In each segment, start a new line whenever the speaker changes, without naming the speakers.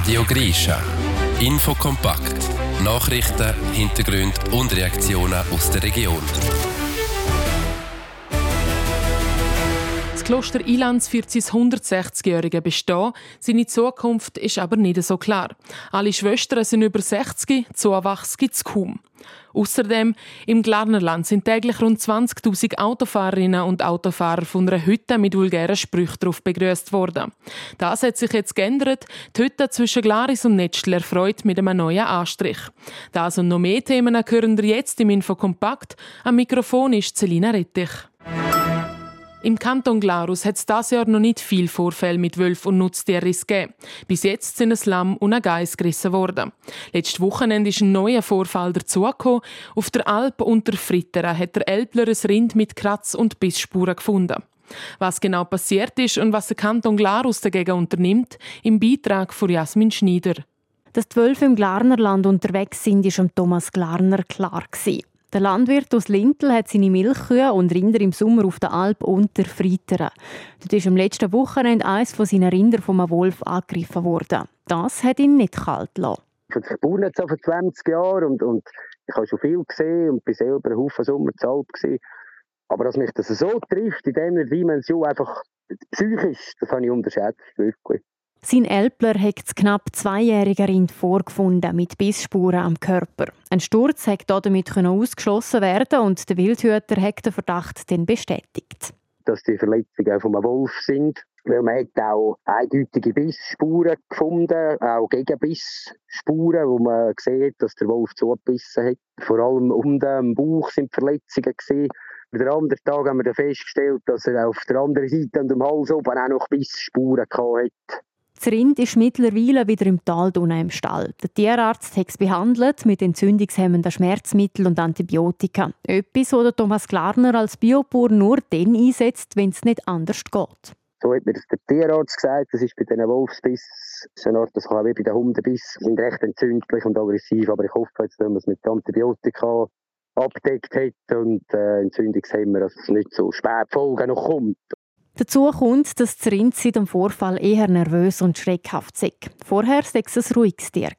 Radio Grischa. Infokompakt. Nachrichten, Hintergründe und Reaktionen aus der Region.
Das Kloster Ilanz feiert sein 160-jähriges Bestehen. Seine Zukunft ist aber nicht so klar. Alle Schwestern sind über 60, Zuwachs gibt es kaum. Außerdem im Glarnerland sind täglich rund 20'000 Autofahrerinnen und Autofahrer von einer Hütte mit vulgären Sprüchen darauf begrüßt worden. Das hat sich jetzt geändert. Die Hütte zwischen Glaris und Netzl erfreut mit einem neuen Anstrich. Das und noch mehr Themen hören ihr jetzt im Infokompakt. Am Mikrofon ist Selina Rettich. Im Kanton Glarus hat es dieses Jahr noch nicht viele Vorfälle mit Wölfen und Nutztieren gegeben. Bis jetzt sind ein Lamm und ein Geiss gerissen worden. Letztes Wochenende ist ein neuer Vorfall dazugekommen. Auf der Alp unter Frittera hat der Elbler ein Rind mit Kratz- und Bissspuren gefunden. Was genau passiert ist und was der Kanton Glarus dagegen unternimmt, im Beitrag von Jasmin Schneider.
Dass die Wölfe im Glarnerland unterwegs sind, war Thomas Glarner klar. Der Landwirt aus Lintel hat seine Milchkühe und Rinder im Sommer auf der Alp unter Frittera. Dort ist am letzten Wochenende eines von seinen Rindern von einem Wolf angegriffen worden. Das hat ihn nicht kalt gelassen.
Ich baue jetzt vor 20 Jahren und ich habe schon viel gesehen und bin selber einen Haufen Sommer zu alt gewesen. Aber dass mich das so trifft, in dieser Dimension, einfach psychisch, das habe ich unterschätzt, wirklich.
Sein Elbler hat das knapp 2-jährige Rind vorgefunden, mit Bissspuren am Körper. Ein Sturz konnte damit ausgeschlossen werden und der Wildhüter hat den Verdacht dann bestätigt.
Dass die Verletzungen von einem Wolf sind, weil man hat auch eindeutige Bissspuren gefunden, auch Gegenbissspuren, wo man sieht, dass der Wolf zugebissen hat. Vor allem um den Bauch sind Verletzungen gewesen. Am anderen Tag haben wir dann festgestellt, dass er auf der anderen Seite und am Hals oben auch noch Bissspuren hatte.
Das Rind ist mittlerweile wieder im Tal im Stall. Der Tierarzt hat es behandelt mit entzündungshemmenden Schmerzmitteln und Antibiotika. Etwas, das Thomas Glarner als Biobauer nur dann einsetzt, wenn es nicht anders geht.
So hat mir das der Tierarzt gesagt. Das ist bei diesen Wolfsbiss, so eine Art, das kann wie bei den Hundebiss, sind recht entzündlich und aggressiv. Aber ich hoffe jetzt, dass man es mit Antibiotika abdeckt hat und Entzündungshemmer, dass es nicht so spät Folgen noch kommt.
Dazu kommt, dass das Rind seit dem Vorfall eher nervös und schreckhaft sei. Vorher war es ein ruhiges Tier.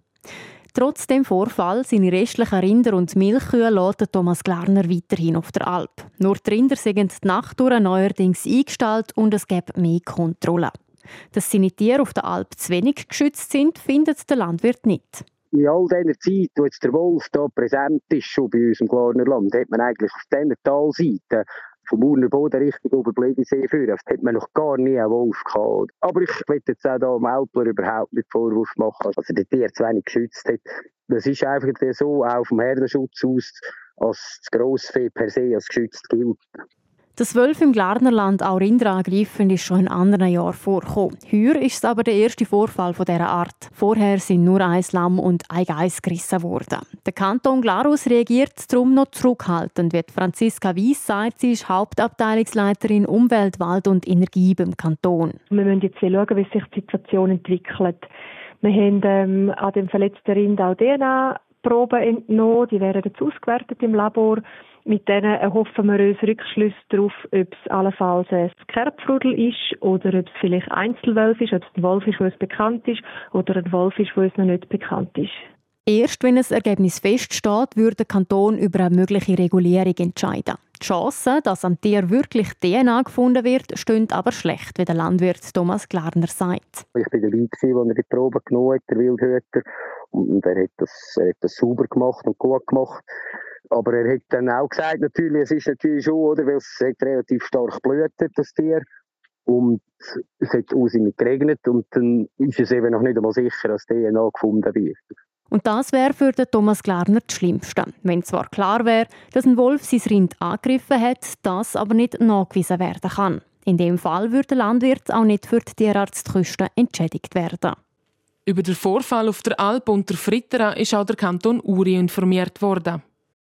Trotz dem Vorfall seine restlichen Rinder und Milchkühe lässt Thomas Glarner weiterhin auf der Alp. Nur die Rinder sind die Nacht durch neuerdings eingestellt und es gibt mehr Kontrolle. Dass seine Tiere auf der Alp zu wenig geschützt sind, findet der Landwirt nicht.
In all dieser Zeit, wo jetzt der Wolf hier präsent ist, schon bei uns im Glarnerland, hat man eigentlich auf dieser Talseite vom Urner Boden Richtung Oberbledisee führen, hat man noch gar nie einen Wolf gehabt. Aber ich will jetzt auch hier dem Elbler überhaupt nicht Vorwurf machen, dass er die Tiere zu wenig geschützt hat. Das ist einfach so, auch vom Herdenschutz aus, als das Grossvieh per se als geschützt gilt.
Dass Wölfe im Glarnerland auch Rinder angreifen, ist schon in anderen Jahren vorgekommen. Heuer ist es aber der erste Vorfall dieser Art. Vorher sind nur ein Lamm und ein Geiss gerissen worden. Der Kanton Glarus reagiert darum noch zurückhaltend, wie Franziska Weiss sagt. Sie ist Hauptabteilungsleiterin Umwelt, Wald und Energie beim Kanton.
Wir müssen jetzt schauen, wie sich die Situation entwickelt. Wir haben an dem verletzten Rind auch DNA-Proben entnommen. Die werden jetzt ausgewertet im Labor. Mit denen erhoffen wir uns Rückschlüsse darauf, ob es allenfalls ein Kerbfrudel ist oder ob es vielleicht Einzelwolf ist, ob es ein Wolf ist, der uns bekannt ist oder ein Wolf ist, der uns noch nicht bekannt ist.
Erst wenn ein Ergebnis feststeht, würde der Kanton über eine mögliche Regulierung entscheiden. Die Chancen, dass am Tier wirklich DNA gefunden wird, stehen aber schlecht, wie der Landwirt Thomas Glarner sagt.
Ich war dabei, als er die Probe genommen hat, der Wildhüter. Und er hat das sauber gemacht und gut gemacht. Aber er hat dann auch gesagt, natürlich, es ist natürlich schon, oder, weil es hat relativ stark blutet, das Tier. Und es hat nicht geregnet und dann ist es eben noch nicht einmal sicher, dass DNA gefunden wird.
Und das wäre für den Thomas Glarner das Schlimmste. Wenn zwar klar wäre, dass ein Wolf sein Rind angegriffen hat, das aber nicht nachgewiesen werden kann. In dem Fall würde der Landwirt auch nicht für die Tierarztkosten entschädigt werden.
Über den Vorfall auf der Alp unter Frittera ist auch der Kanton Uri informiert worden.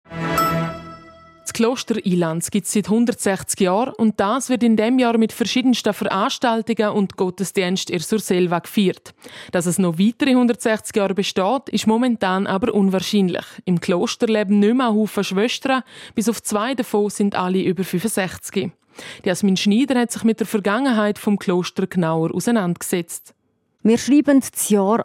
Das Kloster Ilanz gibt es seit 160 Jahren und das wird in diesem Jahr mit verschiedensten Veranstaltungen und Gottesdiensten in Surselva gefeiert. Dass es noch weitere 160 Jahre besteht, ist momentan aber unwahrscheinlich. Im Kloster leben nicht mehr ein Haufen Schwestern, bis auf 2 davon sind alle über 65. Jasmin Schneider hat sich mit der Vergangenheit vom Kloster genauer auseinandergesetzt.
Wir schreiben das Jahr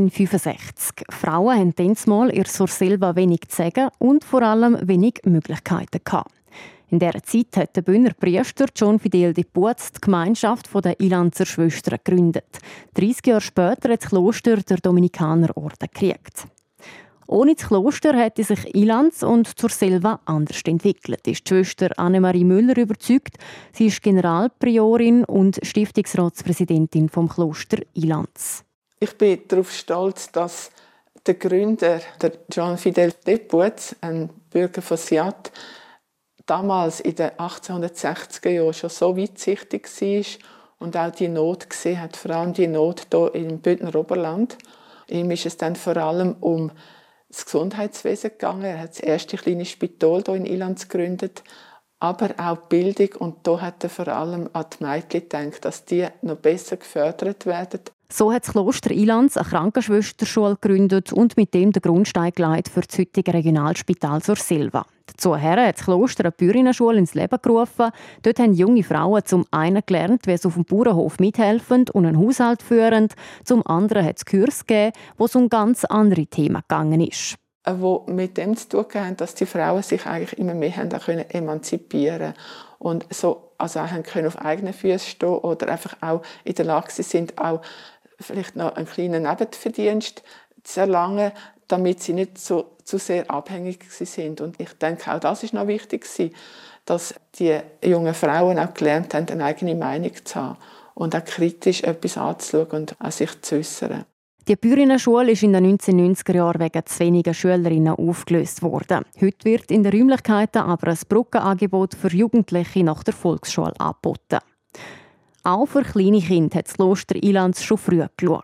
1865. Frauen hatten damals ihr Surselva wenig zu sagen und vor allem wenig Möglichkeiten gehabt. In dieser Zeit hat der Bühner Priester John Fidel de Puez die Gemeinschaft der Ilanzer Schwestern gegründet. 30 Jahre später hat das Kloster der Dominikanerorden gekriegt. Ohne das Kloster hätte sich Ilanz und Surselva anders entwickelt, ist die Schwester Annemarie Müller überzeugt. Sie ist Generalpriorin und Stiftungsratspräsidentin vom Kloster Ilanz.
Ich bin darauf stolz, dass der Gründer, der John Fidel de Puez, ein Bürger von Siat, damals in den 1860er Jahren schon so weitsichtig war und auch die Not gesehen hat, vor allem die Not hier im Bündner Oberland. Ihm ist es dann vor allem um das Gesundheitswesen gegangen. Er hat das erste kleine Spital hier in Ilanz gegründet, aber auch die Bildung. Und da hat er vor allem an die Mädchen gedacht, dass die noch besser gefördert werden.
So hat das Kloster Ilanz eine Krankenschwesterschule gegründet und mit dem den Grundstein gelegt für das heutige Regionalspital Surselva. Dazu hat das Kloster eine Bäuerinnenschule ins Leben gerufen. Dort haben junge Frauen zum einen gelernt, wie sie auf dem Bauernhof mithelfen und einen Haushalt führen. Zum anderen hat es Kurse gegeben, wo es um ganz andere Themen gegangen ist.
Wo mit dem zu tun haben, dass die Frauen sich eigentlich immer mehr haben emanzipieren und so, also auch können auf eigenen Füßen stehen oder einfach auch in der Lage sind, auch vielleicht noch einen kleinen Nebenverdienst zu erlangen, damit sie nicht zu sehr abhängig sind. Und ich denke, auch das ist noch wichtig, dass die jungen Frauen auch gelernt haben, eine eigene Meinung zu haben und auch kritisch etwas anzuschauen und auch sich zu äußern.
Die Bäuerinnenschule ist in den 1990er Jahren wegen zu weniger Schülerinnen aufgelöst worden. Heute wird in den Räumlichkeiten aber ein Brückenangebot für Jugendliche nach der Volksschule angeboten. Auch für kleine Kinder hat das Kloster Ilanz schon früh geschaut.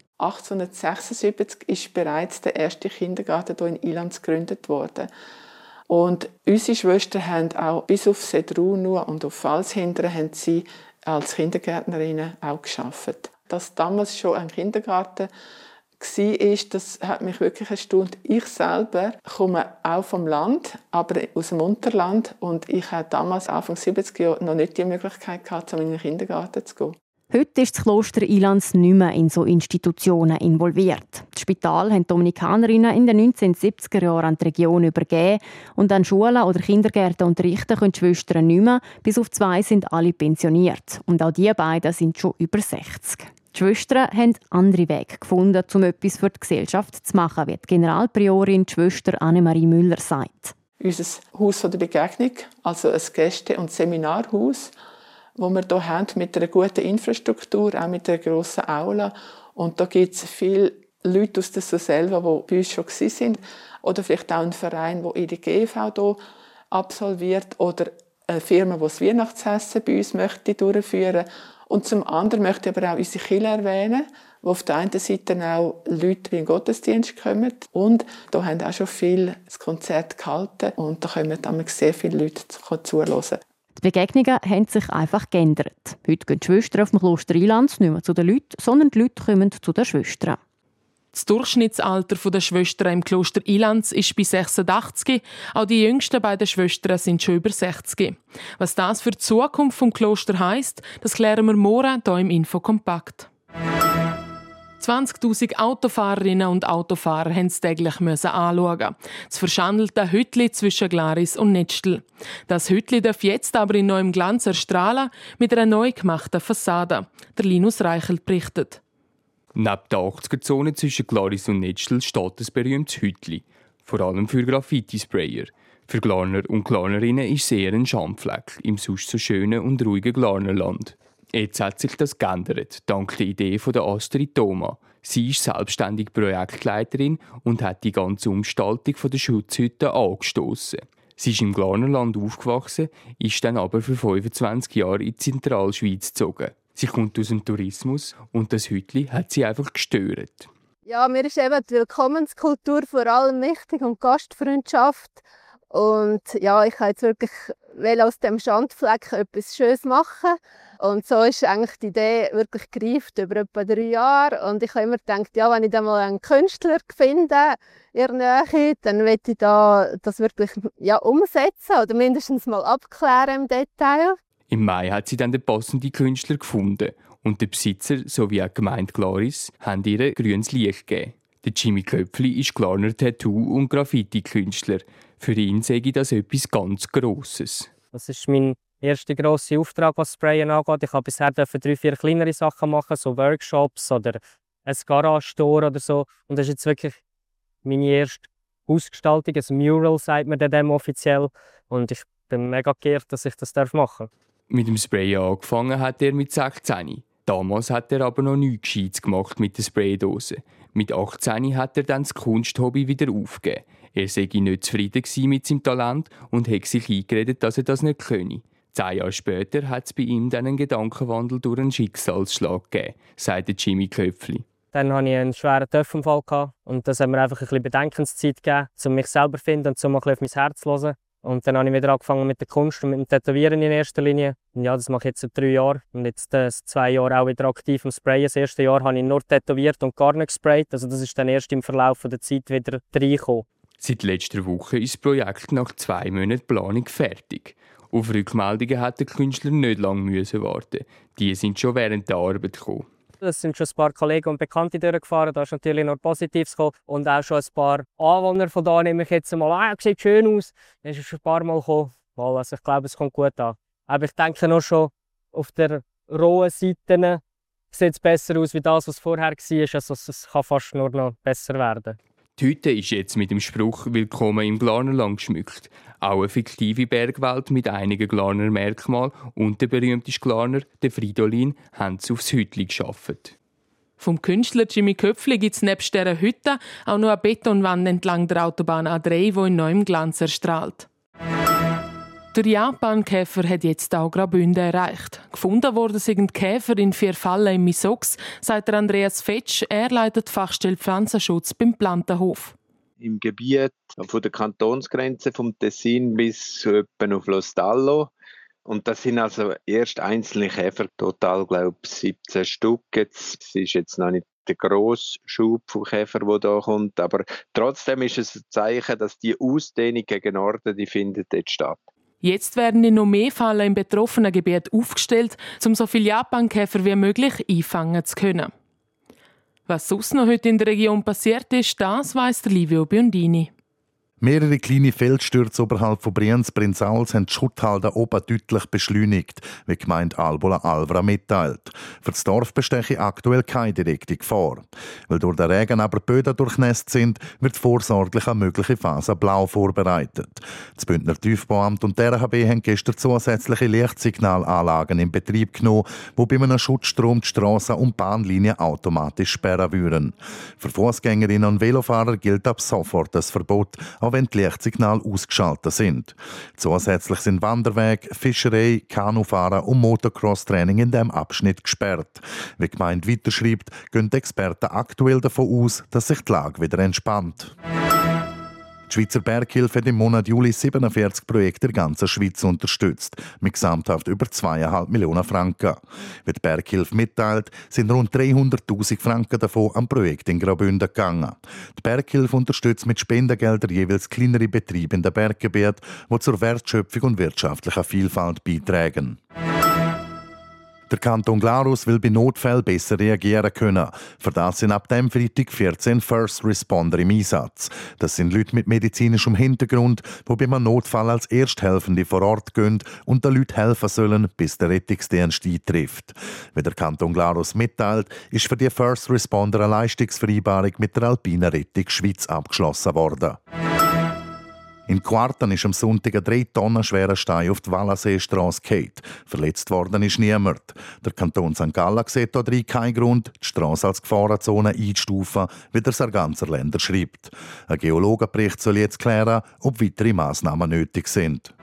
1876 ist bereits der erste Kindergarten hier in Ilanz gegründet worden. Und unsere Schwestern haben auch bis auf Sedrun und auf Falshindern haben sie als Kindergärtnerinnen auch gearbeitet. Dass damals schon ein Kindergarten war, das hat mich wirklich erstaunt. Ich selber komme auch vom Land, aber aus dem Unterland. Und ich hatte damals, Anfang 70er Jahre, noch nicht die Möglichkeit gehabt, in den Kindergarten zu gehen.
Heute ist das Kloster Ilanz nicht mehr in so Institutionen involviert. Das Spital haben die Dominikanerinnen in den 1970er Jahren an die Region übergeben und an Schulen oder Kindergärten unterrichten können die Schwestern nicht mehr. Bis auf 2 sind alle pensioniert. Und auch die beiden sind schon über 60. Die Schwestern haben andere Wege gefunden, um etwas für die Gesellschaft zu machen, wie die Generalpriorin, die Schwester Annemarie Müller sagt.
Unser Haus der Begegnung, also ein Gäste- und Seminarhaus, wo wir hier haben, mit einer guten Infrastruktur, auch mit einer grossen Aula. Und da gibt es viele Leute aus der Surselva, die bei uns schon waren. Oder vielleicht auch ein Verein, der ihre GV hier absolviert. Oder eine Firma, die das Weihnachtsessen bei uns möchte durchführen möchte. Und zum anderen möchte ich aber auch unsere Kirche erwähnen, wo auf der einen Seite auch Leute wie in den Gottesdienst kommen. Und da haben auch schon viele das Konzert gehalten. Und da kommen dann sehr viele Leute zuhören.
Die Begegnungen haben sich einfach geändert. Heute gehen die Schwestern auf dem Kloster Ilanz nicht mehr zu den Leuten, sondern die Leute kommen zu den Schwestern.
Das Durchschnittsalter der Schwestern im Kloster Ilanz ist bei 86. Auch die jüngsten beiden Schwestern sind schon über 60. Was das für die Zukunft des Klosters heisst, das klären wir morgen hier im Infokompakt. 20'000 Autofahrerinnen und Autofahrer mussten es täglich anschauen. Das verschandelte Hütli zwischen Glaris und Netschl. Das Hütli darf jetzt aber in neuem Glanz erstrahlen mit einer neu gemachten Fassade. Der Linus Reichelt berichtet.
Neben der 80er-Zone zwischen Glaris und Netschl steht ein berühmtes Hütli. Vor allem für Graffiti-Sprayer. Für Glarner und Glarnerinnen ist es eher ein Schandfleck im sonst so schönen und ruhigen Glarnerland. Jetzt hat sich das geändert, dank der Idee von der Astrid Thoma. Sie ist selbstständige Projektleiterin und hat die ganze Umgestaltung der Schutzhütte angestoßen. Sie ist im Glarnerland aufgewachsen, ist dann aber für 25 Jahre in die Zentralschweiz gezogen. Sie kommt aus dem Tourismus und das Hütli hat sie einfach gestört.
Ja, mir ist eben die Willkommenskultur vor allem wichtig und Gastfreundschaft. Und ja, ich wollte jetzt wirklich aus dem Schandfleck etwas Schönes machen. Und so ist eigentlich die Idee wirklich gereift über etwa 3 Jahre. Und ich habe immer gedacht, ja, wenn ich dann mal einen Künstler finde in der Nähe, dann möchte ich das wirklich umsetzen oder mindestens mal abklären im Detail.
Im Mai hat sie dann den passenden Künstler gefunden Und der Besitzer sowie auch die Gemeinde Glaris haben ihr grünes Licht gegeben. Der Jimmy Köpfli ist Glarner Tattoo- und Graffiti-Künstler. Für ihn sage ich das etwas ganz Grosses.
Das ist mein erster grosser Auftrag, was Sprayen angeht. Ich habe bisher 3-4 kleinere Sachen machen, so Workshops oder ein Garage-Store oder so. Und das ist jetzt wirklich meine erste Ausgestaltung, ein Mural, sagt man dem offiziell. Und ich bin mega geehrt, dass ich das machen darf.
Mit dem Sprayen angefangen hat er mit 16. Damals hat er aber noch nichts Gescheites gemacht mit der Spraydose. Mit 18 hat er dann das Kunsthobby wieder aufgegeben. Er sei nicht zufrieden mit seinem Talent und hat sich eingeredet, dass er das nicht könne. 10 Jahre später hat es bei ihm dann einen Gedankenwandel durch einen Schicksalsschlag gegeben, sagt Jimmy Köpfli.
Dann hatte ich einen schweren Töpfunfall und das hat mir einfach ein bisschen Bedenkenszeit gegeben, um mich selber zu finden und um ein bisschen auf mein Herz zu hören. Und dann habe ich wieder angefangen mit der Kunst und mit dem Tätowieren in erster Linie. Und ja, das mache ich jetzt seit 3 Jahren. Und jetzt 2 Jahre auch wieder aktiv am Sprayen. Das erste Jahr habe ich nur tätowiert und gar nicht gesprayt. Also das ist dann erst im Verlauf der Zeit wieder reingekommen.
Seit letzter Woche ist das Projekt nach 2 Monaten Planung fertig. Auf Rückmeldungen hat der Künstler nicht lange warten. Die sind schon während der Arbeit gekommen.
Es sind schon ein paar Kollegen und Bekannte durchgefahren, da ist natürlich noch Positives gekommen. Und auch schon ein paar Anwohner von da nehme ich jetzt mal, sieht schön aus. Dann ist schon ein paar Mal gekommen. Also ich glaube, es kommt gut an. Aber ich denke noch schon, auf der rohen Seite sieht es besser aus, wie das, was vorher war. Also es kann fast nur noch besser werden.
Die Hütte ist jetzt mit dem Spruch «Willkommen im Glarnerland» geschmückt. Auch eine fiktive Bergwelt mit einigen Glarner Merkmalen und der berühmteste Glarner, der Fridolin, haben es aufs Hütli geschafft.
Vom Künstler Jimmy Köpfli gibt es nebst dieser Hütte auch noch eine Betonwand entlang der Autobahn A3, die in neuem Glanz erstrahlt. Der Japankäfer hat jetzt auch Graubünden erreicht. Gefunden wurden sind Käfer in 4 Fallen im Misox, sagt Andreas Fetsch. Er leitet die Fachstelle Pflanzenschutz beim Plantenhof.
Im Gebiet von der Kantonsgrenze vom Tessin bis etwa auf Lostallo. Und das sind also erst einzelne Käfer, total glaube ich 17 Stück. Es ist jetzt noch nicht der grosse Schub von Käfern, der hier kommt, aber trotzdem ist es ein Zeichen, dass die Ausdehnung gegen Norden, die findet jetzt statt.
Jetzt werden noch mehr Fallen im betroffenen Gebiet aufgestellt, um so viele Japankäfer wie möglich einfangen zu können. Was sonst noch heute in der Region passiert ist, das weiss Livio Biondini.
Mehrere kleine Feldstürze oberhalb von Brienz-Prinzals haben die Schutthalde oben deutlich beschleunigt, wie die Gemeinde Albola-Alvra mitteilt. Für das Dorf bestehe aktuell keine direkte Gefahr. Weil durch den Regen aber die Böden durchnässt sind, wird vorsorglich eine mögliche Phase blau vorbereitet. Das Bündner Tiefbauamt und der RHB haben gestern zusätzliche Lichtsignalanlagen in Betrieb genommen, die bei einem Schutzstrom die Strassen und Bahnlinien automatisch sperren würden. Für Fußgängerinnen und Velofahrer gilt ab sofort das Verbot, auch wenn die Lichtsignale ausgeschaltet sind. Zusätzlich sind Wanderwege, Fischerei, Kanufahren und Motocross-Training in diesem Abschnitt gesperrt. Wie die Gemeinde weiterschreibt, gehen die Experten aktuell davon aus, dass sich die Lage wieder entspannt. Die Schweizer Berghilfe hat im Monat Juli 47 Projekte in der ganzen Schweiz unterstützt, mit gesamthaft über 2,5 Millionen Franken. Wie die Berghilfe mitteilt, sind rund 300'000 Franken davon an Projekte in Graubünden gegangen. Die Berghilfe unterstützt mit Spendengeldern jeweils kleinere Betriebe in den Berggebieten, die zur Wertschöpfung und wirtschaftlicher Vielfalt beitragen. Der Kanton Glarus will bei Notfällen besser reagieren können. Für das sind ab dem Freitag 14 First Responder im Einsatz. Das sind Leute mit medizinischem Hintergrund, die bei einem Notfall als Ersthelfende vor Ort gehen und den Leuten helfen sollen, bis der Rettungsdienst eintrifft. Wie der Kanton Glarus mitteilt, ist für die First Responder eine Leistungsvereinbarung mit der Alpinen Rettung Schweiz abgeschlossen worden. In Quarten ist am Sonntag ein 3 Tonnen schwerer Stein auf die Wallenseestrasse gefallen. Verletzt worden ist niemand. Der Kanton St. Gallen sieht hier keinen Grund, die Strasse als Gefahrenzone einzustufen, wie der Sarganser Länder schreibt. Ein Geologenbericht soll jetzt klären, ob weitere Massnahmen nötig sind.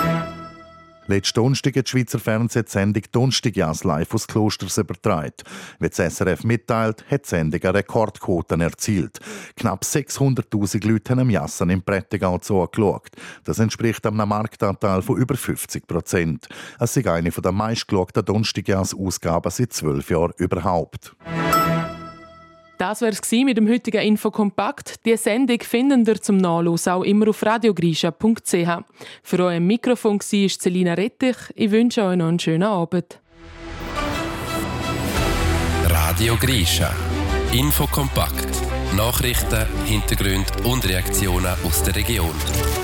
Letzten Donnerstag hat die Schweizer Fernsehen die Sendung «Donnerstagjas» live aus Klosters übertragen. Wie das SRF mitteilt, hat die Sendung eine Rekordquote erzielt. Knapp 600'000 Leute haben am Jassen im Prättigau zugeschaut. Das entspricht einem Marktanteil von über 50%. Es ist eine der meistgeschauten «Donnerstagjas»-Ausgaben seit 12 Jahren überhaupt.
Das war es mit dem heutigen Infokompakt. Die Sendung finden ihr zum Nachlesen auch immer auf radiogrischa.ch. Für euch im Mikrofon war Selina Rettich. Ich wünsche euch noch einen schönen Abend.
Radio Grischa. Infokompakt. Nachrichten, Hintergründe und Reaktionen aus der Region.